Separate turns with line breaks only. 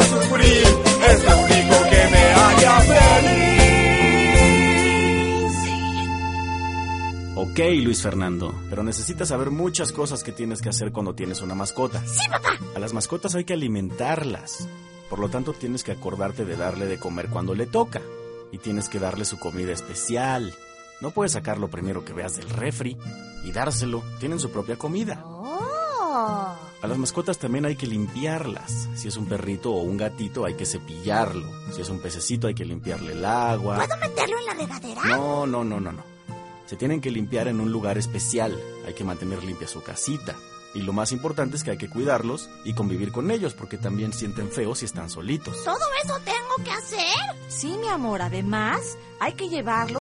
sufrir, es lo único que me haría feliz.
Ok, Luis Fernando, pero necesitas saber muchas cosas que tienes que hacer cuando tienes una mascota.
Sí, papá.
A las mascotas hay que alimentarlas. Por lo tanto, tienes que acordarte de darle de comer cuando le toca. Y tienes que darle su comida especial. No puedes sacar lo primero que veas del refri y dárselo. Tienen su propia comida.
Oh.
A las mascotas también hay que limpiarlas. Si es un perrito o un gatito, hay que cepillarlo. Si es un pececito, hay que limpiarle el agua.
¿Puedo meterlo en la regadera?
No. Se tienen que limpiar en un lugar especial. Hay que mantener limpia su casita. Y lo más importante es que hay que cuidarlos y convivir con ellos, porque también sienten feo si están solitos.
¿Todo eso tengo que hacer?
Sí, mi amor, además hay que llevarlo